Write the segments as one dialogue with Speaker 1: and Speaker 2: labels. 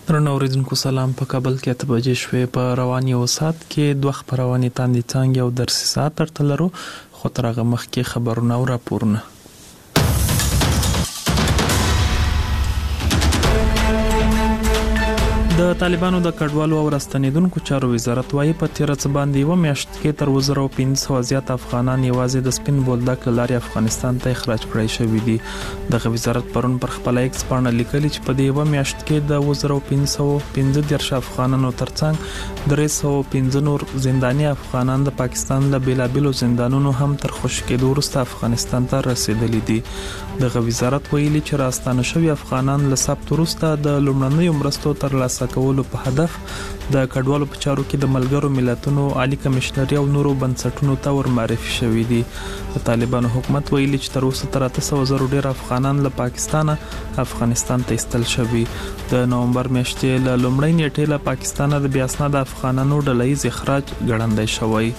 Speaker 1: درنو اوریدونکو سلام. په کابل کې 8 بجې شوې. په رواني او سات کې دوه خبرونه تاندې څنګه او درسي سات ترته لرو، خو ترغه مخ کې خبرونه او راپورونه. د طالبانو د کډوالو او راستنیدونکو چارو وزارت وايي په 13 باندې و میاشت کې تر 1500 زیات افغانان یوازې د سپین بولدک لارې افغانستان ته اخراج کړای شوی دي. د وزارت پرون پر خپل ایکس باندې لیکلي چې په دې و میاشت کې د 1515 افغانانو ترڅنګ 315 نور زنداني افغانان د پاکستان له بیلابلو زندانونو هم تر خوش کېدو وروسته افغانستان ته رسیدلي دي. د وزارت ویلي چې راستانه شوی افغانان له ثبت وروسته د لومړنیو مرستو ترلاسه کولو په هدف د کډوالو په چارو کې د ملګرو ملتونو عالی کمشنري او نورو بنسټونو ته ورمعرفي شوي دي. د طالبانو حکومت ویلي چې تر اوسه تر 800 ډیر افغانان له پاکستان افغانستان ته استل شوي. د نومبر میاشتې له لومړۍ نیټې له پاکستان د بیا اسناد افغانانو ډله‌یز اخراج ګړندی شوی.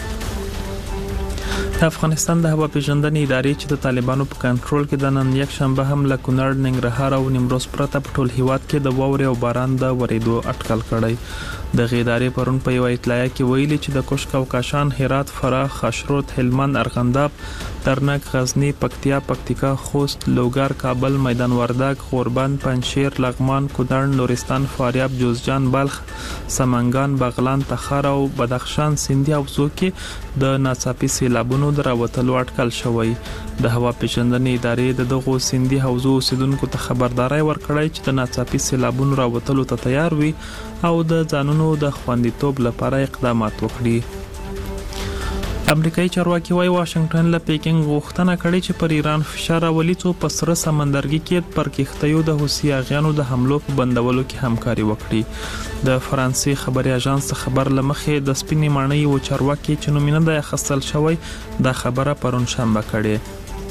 Speaker 1: د افغانستان د هوا پیژندنې ادارې چې د طالبانو په کنټرول کې د نن یک شنبه هم له کونړ، ننګرهار او نیمروز پرته په ټول هیواد کې د واورې او باران د ورېدو اټکل کړی. د ادارې پرون په یو اطلاع کې ویلي چې د کوشک او کاشان، هرات، فراه، خاشرود، هلمند، ارغنداب، ترنک، غزنی، پکتیا، پکتیکا، خوست، لوګر، کابل، میدان وردګ، غوربند، پنجشیر، لغمان، کونړ، نورستان، فاریاب، جوزجان، بلخ، سمنګان، بغلان، تخار او بدخشان سیندي حوزو کې د ناڅاپي سیلابونو د راوتلو اټکل شوی. د هوا پیژندنې ادارې دغه سیندي حوزو اوسیدونکو ته خبرداري ورکړی چې د ناڅاپي سیلابونو راوتلو ته تیار وي او د ځانونو د خوندیتوب لپاره اقدامات وکړي. امریکایي چارواکي وايي واشنگټن له پیکینګ غوښتنه کړې چې پر ایران فشار راولي څو په سره سمندرګي کې پر کښتیو د حوثي اغیانو د حملو په بندولو کې همکاري وکړي. د فرانسې خبري اژانس خبر لمخې د سپینې ماڼۍ او چارواکي چې نومینه د خصل شوی د خبره پرون شنبه کړې.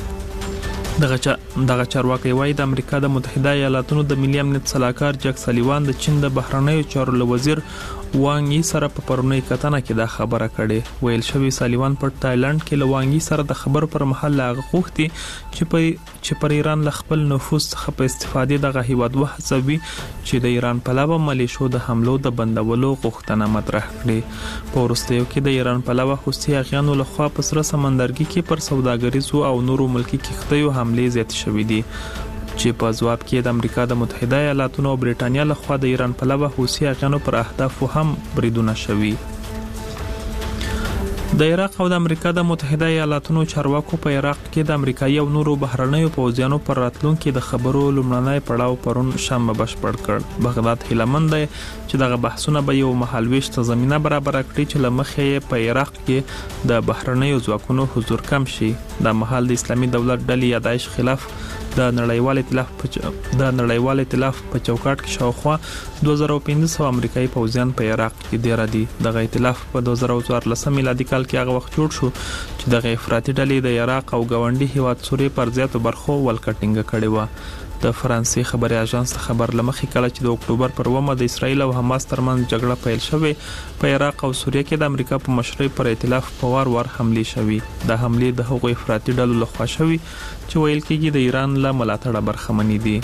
Speaker 1: دغه چارواکي وايي د امریکا د متحده ایالاتونو د ملي امنیت صلاحکار جک سلیوان د چین د بهرنیو چارو وزیر وانګ یي سره په پرونی کتنه کې دا خبره کړې. ویل شوی سلیوان په تایلند کې له وانګ یي سره د خبر پر مهال غوښتي چې پر ایران له خپل نفوذ څخه په استفادې دغه هیواد وهڅوي چې د ایران په لور ملیشو د حملو د بندولو غوښتنه مطرح کړي. په وروستیو کې د ایران په لور حوثي اغیانو لخوا په سره سمندرګي کې پر سوداګریزو او نورو ملکی کښتیو حملې زیات شوې دي چې په ځواب کې د امریکا د متحده ایالاتونو او برېټانیا لخوا د ایران په لور حوثي اغیانو پر اهدافو هم بریدونه شوي. د عراق او د امریکا د متحده ایالاتونو چارواکو په عراق کې د امریکایي او نورو بهرنیو پوځیانو پر راتلونکو د خبرو لومړنی پړاو پرون شنبه بشپړ کړ. بغداد هیلمند دی چې دغه بحثونه به یو مهالويش ته زمينه برابر کړي چې لمخې په عراق کې د بهرنیو ځواکونو حضور کم شي. د مهال د اسلامي دولت ډلې یا داعش خلاف د نړیوال ائتلاف په چوکاټ کې شاوخوا 2500 امریکایي پوځیان په عراق کې دېره دي. دغه ائتلاف په 2014 میلادي کال کې هغه وخت جوړ شو چې دغه افراطي ډلې د عراق او ګاونډي هیواد سوریې پر زیاتو برخو ولکټینګ کړي و. د فرانسې خبري اژانس خبر لمخې کله چې د اکتوبر پر 1 د اسرایل او حماس ترمنځ جګړه پیل شوه په عراق او سوریه کې د امریکا په مشرۍ پر ائتلاف په وار حملې شوي. د حملې د هغوی افراطي ډلو لخوا شوي چې ویل کېږي د ایران له ملاتړه برخمنې دي.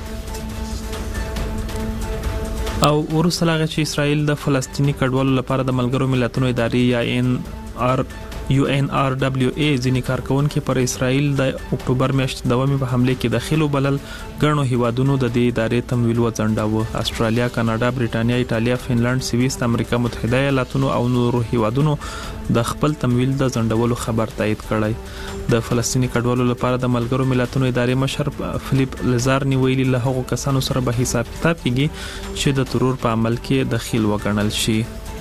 Speaker 1: او ورسره چې اسرایل د فلسطینی کډوالو لپاره د ملګرو ملتونو ادارې یا UNRWA ځینې کارکونکو پر اسرائیل د اکتوبر میاشتې دوامي په حمله کې داخلو بلل غنو هیوادونو د دې ادارې تمویل وځنډاوه. استرالیا، کاناډا، برېټانیا، ایتالیا، فنلند، سویس، امریکا متحده ایالاتونو او نورو هیوادونو د خپل تمویل د ځنډولو خبر تایید کړی. د فلسطینی کډوالو لپاره د ملګرو ملتونو ادارې مشر فلیپ لزارنی ویلي له هغو کسانو سره به حساب کتاب کیږي چې د ترور په عمل کې دخیل وګڼل شي.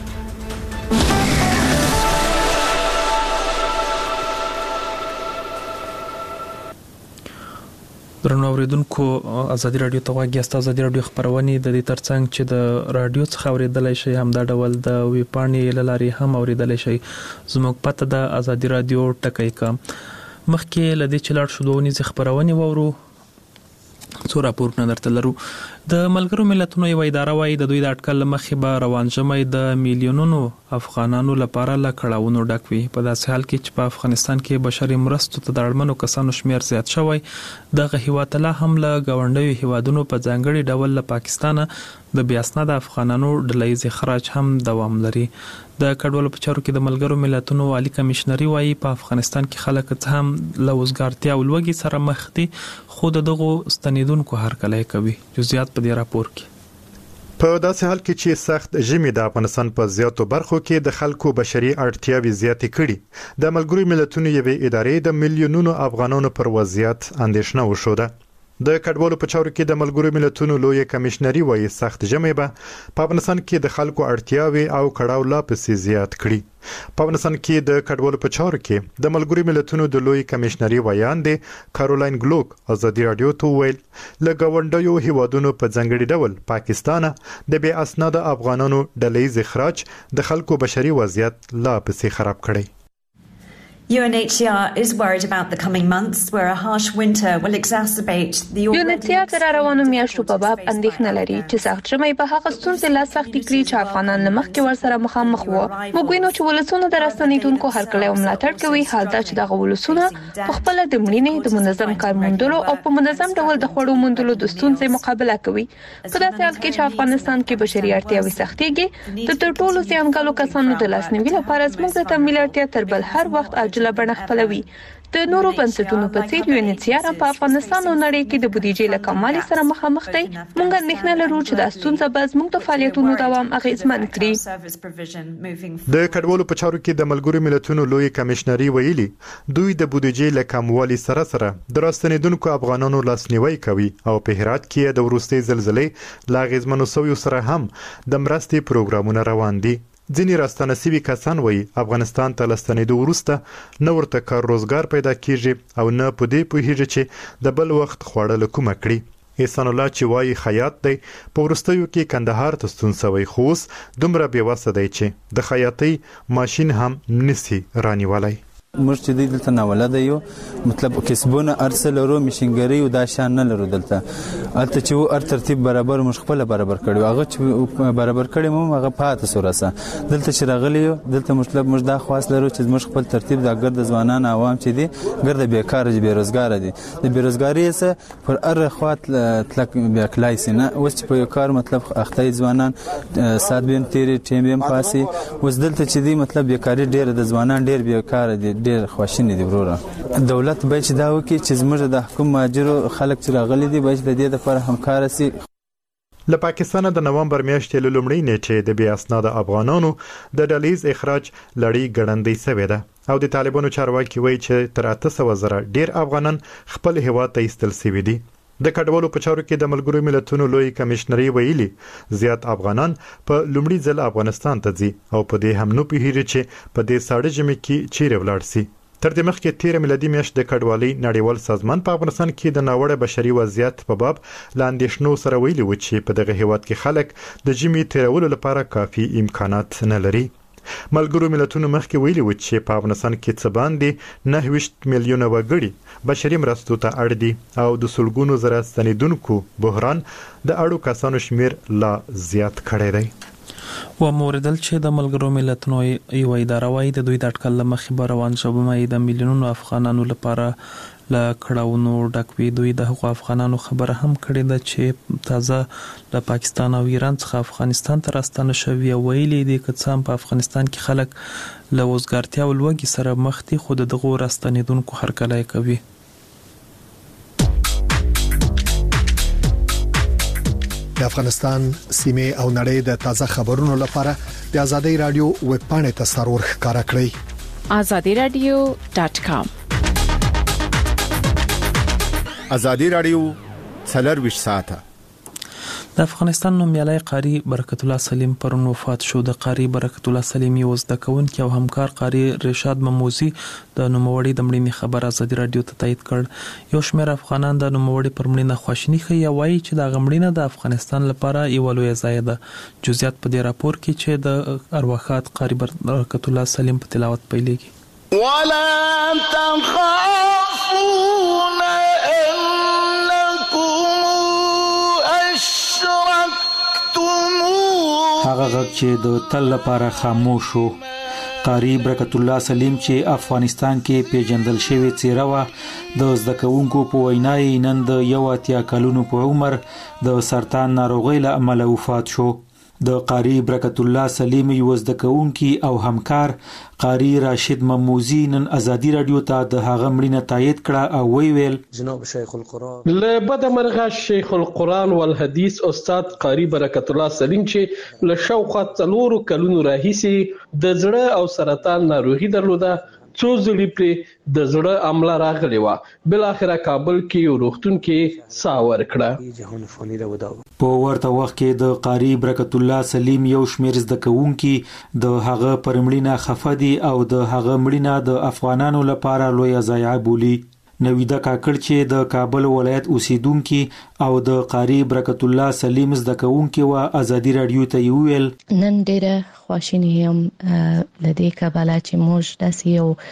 Speaker 1: درنو اوریدونکو، ازادي رادیو ته واګي است. ازادي رادیو خبرونه د دې ترڅنګ چې د رادیو څخه اوریدلای شي هم دا ډول د ویب پاڼې لاري هم اوریدلای شي. زموږ پته د ازادي رادیو ټکای کا مخکې لدی چې لاړ شو دوه خبرونه وورو څو راپورونه درته لرو. د ملګرو ملتونو یو اداره وايي د دوی د اټکل مخې به روان ژمی د میلیونونو افغانانو لپاره له کړاوونو ډک وي. په داسې حال کې چې په افغانستان کې بشري مرستو ته د اړمنو کسانو شمیر زیات شوی، دغه هیواد لا هم له ګاونډیو هیوادونو په ځانګړي ډول له پاکستان د بې اسناده افغانانو ډلهییز اخراج هم دوام لري. د کډوالو په چارو کې د ملګرو ملتونو عالی کمشنري وايي په افغانستان کې خلک څه هم له وزګارتیا او لوږې سره مخ دي، خو دغه ستنیدونکو هرکلی کوي. جزئیات په دې راپور کې.
Speaker 2: په داسې حال کې چې سخت ژمی د افغانستان په زیاتو برخو کې د خلکو بشري اړتیاوې زیاتې کړي، د ملګرو ملتونو یوې ادارې د میلیونونو افغانانو پر وضعیت اندېښنه وښوده. د کډوالو په چارو کې د ملګرو ملتونو لوی کمشنري وايي سخت ژمی به په افغانستان کې د خلکو اړتیاوې او کړاو لا پسې زیات کړي. په افغانستان کې د کډوالو په چارو کې د ملګرو ملتونو د لوی کمشنري ویاندې کارولاین ګلوک ازادي رادیو ته ویل له ګاونډیو هیوادونو په ځانګړي ډول پاکستان د بې اسناده افغانانو ډلهییز اخراج د خلکو بشري وضعیت لا پسې خراب کړی.
Speaker 3: UNHCR is worried about the coming months where a harsh winter will exacerbate the
Speaker 4: UNHCR تر روانو میاشتو په باب اندېښنه لري چې سخت ژمی به هغه ستونزې لا سختې کړي چې افغانان له مخکې ورسره مخامخ وو. موږ وینو چې ولسونه د راستنېدونکو هرکلی او ملاتړ کوي، حال دا چې دغه ولسونه په خپله د مړینې د منظم کار موندلو او په منظم ډول د خوړو موندلو د ستونزې مقابله کوي. په داسې حال کې چې افغانستان کې بشري اړتیاوې سختېږي، د تر ټولو زیانګالو کسانو د لاسنیوي لپاره زموږ د تمویل اړتیا تر بل هر وخت عاجله بڼه خپلوي. د نورو بنسټونو په څیر UNHCR په افغانستان او نړۍ کې د بودیجې له کموالي سره مخامخ دی. موږ اندېښنه لرو چې دا ستونزه به زموږ د فعالیتونو دوام اغېزمن کړي.
Speaker 2: د کډوالو په چارو کې د ملګرو ملتونو لوی کمشنري ویلي دوی د بودیجې له کموالي سره د راستنېدونکو افغانانو لاسنیوي کوي او په هرات کې د وروستۍ زلزلې لا اغېزمنو سویو سره هم د مرستې پروګرامونه روان دي. ځینې راستنه سوي کسان وایي افغانستان ته له ستنېدو وروسته نه ورته کار روزګار پیدا کیږي او نه په دې پوهیږي چې د بل وخت خواړه له کومه کړي. احسان الله چې وایي خیاط دی په وروستیو کې کندهار ته ستون شوی، خو اوس دومره بېوسه دی چې د خیاطۍ ماشین هم نسی رانیولی.
Speaker 5: موږ چې دلته ناولده یو مطلب کسبونه ارسل لرو مشینګری او دا شان نه لرو. دلته البته چې هر ترتیب برابر موږ خپل برابر کړو، هغه چې برابر کړی مو هغه پاتې سورسه. دلته چې راغلی یو دلته مطلب موږ دا خواست لرو چې موږ خپل ترتیب د ګرد ځوانان عوام چې دي ګرد بیکار دي، بیروزګار دي، د بیروزګاری سره پر ار خواط تلک بیاکلای سینه. اوس چې په یو کار مطلب اختای ځوانان سات بیم تیری ټیم بیم پاسي، اوس دلته چې دي مطلب بیکاری ډیر د ځوانان ډیر بیکار دي، ډیر خواشینی دي. وروره دولت به چې دا وکړي چې زموږ د حکومت ماجرو خلک چې راغلي دي به د دې لپاره همکار شي.
Speaker 2: له پاکستان د نومبر میاشتې له لومړۍ نیټې د بې اسناده افغانانو د ډلهییز اخراج لړۍ ګړندۍ شوې ده او د طالبانو چارواکي وایي چې تر 800,000 ډیر افغانان خپل هیواد ته ایستل شوي دي. د کډوالو په چارو کې د ملګرو ملتونو لوی کمشنري ویلي زیات افغانان په لومړي ځل افغانستان ته ځي او په دې هم نه پوهیږي چې په دې ساړه ژمي کې چیرې ولاړ شي. تر دې مخکې 13 میلادي میاشت د کډوالۍ نړیوال سازمان په افغانستان کې د ناوړه بشري وضعیت په باب لاندېشنو سره ویلي و چې په دغه هیواد کې خلک د ژمي تیرولو لپاره کافي امکانات نه لري. ملګرو ملتونو مخکې ویلي و چې په افغانستان کې څه باندې 29 میلیونه وګړي بشري مرستو ته اړ دي او د سلګونو زره ستنېدونکو بحران د اړو کسانو شمیر لا زیات کړی دی.
Speaker 1: و موردل چې د ملګرو ملتونو یو اداره وايي د دوی د اټکل مخې به روان ژمی د میلیونونو افغانانو لپاره له کړاوونو ډک وي. دوی د هغو افغانانو خبره هم کړې ده چې تازه له پاکستان او ایران څخه افغانستان ته راستنه شوي او ویلي دي که څه هم په افغانستان کې خلک له وزګارتیا او لوږې سره مخ دي، خو د دغو راستنېدونکو هرکلی کوي.
Speaker 6: د افغانستان سیمه او نړۍ د تازه خبرونو لپاره د آزادۍ رادیو ویب پاڼې ته سرور ښکارا کړئ.
Speaker 7: azadiradio.com.
Speaker 8: آزادۍ رادیو 24 ساعته.
Speaker 1: د افغانستان نومیالی قاری برکت الله سلیم پرون وفات شو. د قاری برکت الله سلیم یو زده کوونکی او همکار قاری رشاد مموزی د نوموړي د مړینې خبر آزادۍ رادیو ته تایید کړ. یو شمېر افغانان د نوموړي پر مړینه خواشیني ښیي او وایي چې د مړینه د افغانستان لپاره یو لوی ضایعه ده. جزئیات په دې راپور کې چې د ارواښاد قاری برکت الله سلیم په تلاوت پیلېږي.
Speaker 9: ولا تخافون انکم هغه غږ چې د تل لپاره خاموش شو. قاری برکت الله سلیم چې افغانستان کې پیژندل شوی څیره و د زده کوونکو په وینا یې نن د 81 کلونو په عمر د سرطان ناروغۍ له امله وفات شو. د قاری برکت الله سلیم یو زده کوونکی او همکار قاری راشد مموزی نن ازادي رادیو ته د هغه مړینه تایید کړه او ویل
Speaker 10: جناب شیخ القرآن له بد مرغه شیخ القرآن والحدیث استاد قاری برکت الله سلیم چې له شاوخوا 4 کلونو راهیسې د زړه او سرطان ناروغي درلوده. څو ځلې پرې د زړه عمله راغلی و. بل اخره کابل کې یو روغتون کې سا ورکړه.
Speaker 9: په ورته وخت کې د قاری برکت الله سلیم یو شمیر زده کوونکي د هغه پر مړینه خفه دي او د هغه مړینه د افغانانو لپاره لوی ضایعه بولي. نویده کاکړ چې د کابل ولایت اوسیدونکي او د قاری برکت الله سلیم زده کوونکي و ازادي رادیو ته ویل
Speaker 11: نن ډېره خواشینی یم لدې کابل چې موږ داسې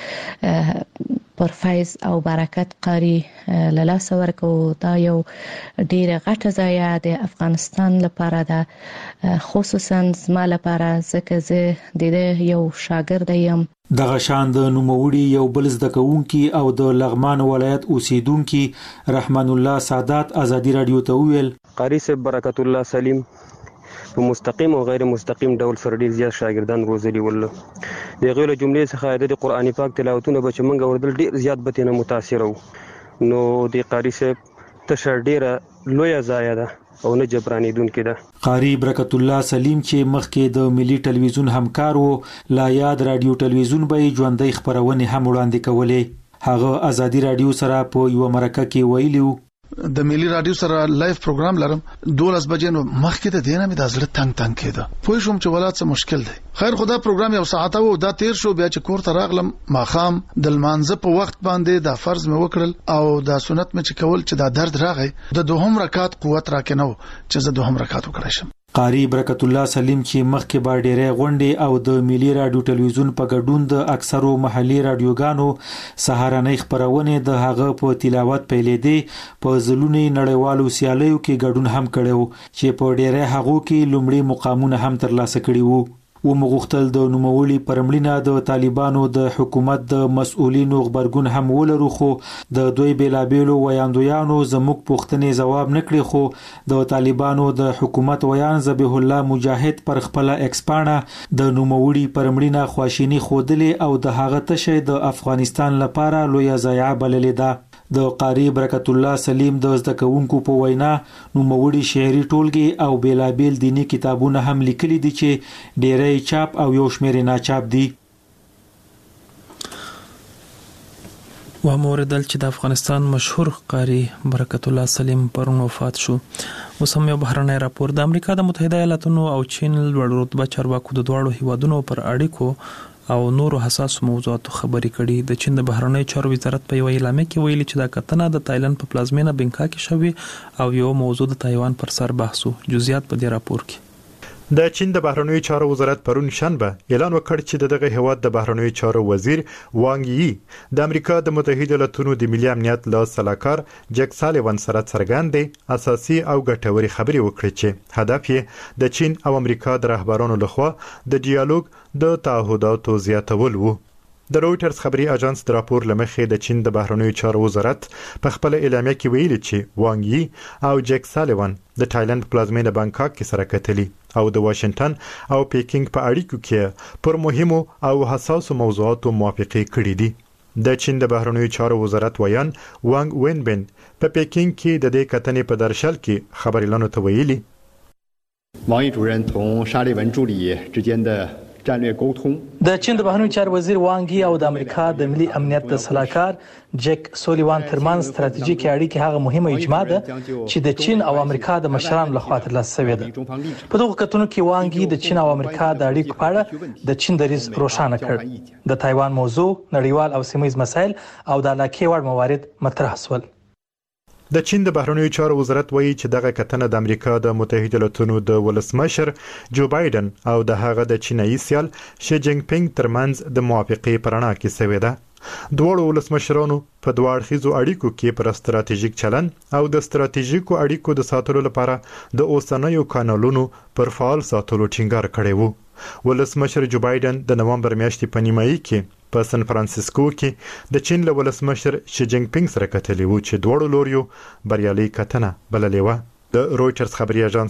Speaker 11: یو پرفایز او برکت قاری لاس ورکو. دا یو ډېره غټه ضایعه د افغانستان لپاره ده، خصوصا زما لپاره ځکه زه د یو شاګرد یم.
Speaker 9: دغه شان د نوموړي یو بل زده کوونکی او د لغمان ولایت اوسیدونکي رحمان الله سادات ازادي رادیو ته ویل
Speaker 12: قاری صاحب برکت الله سلیم په مستقیم او غیر مستقیم ډول سره ډیر زیات شاګردان روزلي ول. د غوړو جملې څخه د قرآن پاک تلاوتونه به چې مونږ وردل ډیر زیات به تنه متاثر وو. نو د قاری صاحب تشر ډیره لوی ضایعه ده او نه جبرانیدونکې ده.
Speaker 9: قاری برکت الله سلیم چې مخکې د ملي ټلویزیون همکار وو، لا یاد رادیو ټلویزیون به ژوندۍ خبرونه هم وړاندې کولې. هغه ازادي رادیو سره په یو مرکه کې ویلو
Speaker 13: د ملي رادیو سره لایف پروګرام لرم 12 بجې نو مخکې د دینه مې د زړه تنگ کېده. پوه شوم چې ولادت څه مشکل دی. خیر خدا پروګرام یو ساعت وو دا تیر شو. بیا چې کور ته راغلم ماخام د لمانځه په وخت باندې دا فرض مې وکړل او دا سنت مې چې کول چې دا درد راغی د دوهم رکعت قوت راکنه چې زه دوهم رکعت وکړم.
Speaker 9: قاری برکت الله سلیم چې مخکې با ډېرې غونډې او د ملي رادیو ټلویزیون په ګډون د اکثرو محلي رادیوګانو سهارنۍ خبرونه د هغه په تلاوت پیلېدې په ځلونی نړیوالو سیالیو کې ګډون هم کړو چې په ډېرې هغو کې لومړی مقامونه هم ترلاسه کړي وو. ومغختل د نوموړي پرمړینه د طالبانو د حکومت د مسؤلینو خبرګون هم ولرو، خو د دوی بیلابېلو ویاندویانو زموږ پوښتنې ځواب نکړي. خو د طالبانو د حکومت ویان ذبیح الله مجاهد پر خپل ایکسپانه د نوموړي پرمړینه خواشینی خودلې او د هغه تشه د افغانستان لپاره لوی ضایعه بللې ده. د قاری برکت الله سلیم د زده کوونکو په وینا نوموړي شعري ټولګي او بیلابېل دینی کتابونه هم لیکلي دي چې ډېرې چاپ او یو شمېر ناچاپ دي.
Speaker 1: و موردل چې د افغانستان مشهور قاری برکت الله سلیم پرون وفات شو. اوس هم یو بهرنی راپور د امریکا د متحده ایالاتونو او چین لوړ رتبه چارواکو د دواړو هیوادونو پر اړیکو او نورو حساسو موضوعاتو خبرې کړي. د چین د بهرنی چارو وزارت په یو اعلامیه کې ویلي چې دا کتنه د تایلند په پلازمینه بنکاک کې شوې او یو موضوع د تایوان پر سر بحث وو. جزئیات په دې راپور کې.
Speaker 2: د چین د بهرنیو چارو وزارت پرون شنبه اعلان وکړ چې دغه هیواد د بهرنیو چارو وزیر وانګ یی د امریکا د متحده ایالاتونو د ملي امنیت له سلاکار جک سالیوان سره څرګندې اساسي او ګټوري خبرې وکړي چې هدف یې د چین او امریکا د رهبرانو لخوا د ډیالوګ د تعهداتو زیاتول وو. د رويټرز خبري اژانس د راپور لمخې د چین د بهرنیو چارو وزارت په خپل اعلامیه کې ویلي چې وانګ یی او جک سالیوان د تایلند پلازمینه بانکاک کې سره کتلي او د واشنگټن او پیکینګ په اړیکو کې پر مهمو او حساسو موضوعاتو موافقه کړې دي. د چین د بهرنیو چارو وزارت ویان وانګ وینبن په پیکینګ کې د دې کتنې په درشل کې خبريالانو ته ویلي
Speaker 14: وانګ یی 主任同沙利文助理之间的
Speaker 15: د چین د بهرنیو چارو وزیر وانګ یی او د امریکا د ملي امنیت د سلاکار جک سولیوان ترمن ستراتیژیکي اړیکې هغه مهمه اجماع ده چې د چین او امریکا د مشرانو لخوا ترلاسه شوې ده. په دغه کتنو کې وانګ یی د چین او امریکا د اړیکو په اړه د چین دریځ روښانه کړ. د تایوان موضوع، نړیوال او سیمه ییز مسایل او د علاقې وړ موارد مطرح شول.
Speaker 2: د چین د بهرنیو چارو وزارت وایي چې دغه کتنه د امریکا د متحده ایالاتونو د ولسمشر جو بایدن او د هغه د چینایي سیال شي جینګ پینګ ترمنځ د موافقې پرنا کې شوې ده. دوه ولسمشرانو په دوه اړخیزو اړیکو کې پر ستراتیژیک چلن او د ستراتیژیکو اړیکو د ساتلو لپاره د اوسنیو کانالونو پر فعال ساتلو ټینګار کړی وو. ولسمشر جو بایدن د نومبر میاشتې په نیمایي کې په سان فرانسیسکو کې د چین له ولسمشر شي جینګ پینګ سره کتلې وو چې دوه لوریو بریالي کتنه بللې و. د رويټرز خبري اژانس